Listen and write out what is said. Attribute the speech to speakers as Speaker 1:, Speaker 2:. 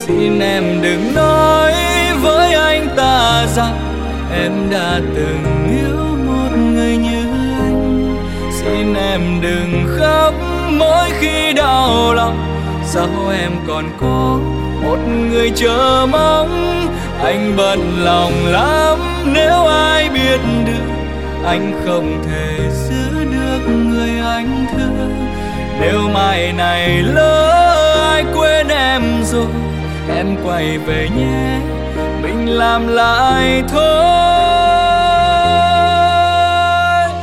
Speaker 1: Xin em đừng nói với anh ta rằng em đã từng yêu một người như anh. Xin em đừng khóc mỗi khi đau lòng, sao em còn có một người chờ mong. Anh bận lòng lắm nếu ai biết được anh không thể giữ được người anh thương. Nếu mai này lỡ ai quên em rồi, em quay về nhé, mình làm lại thôi.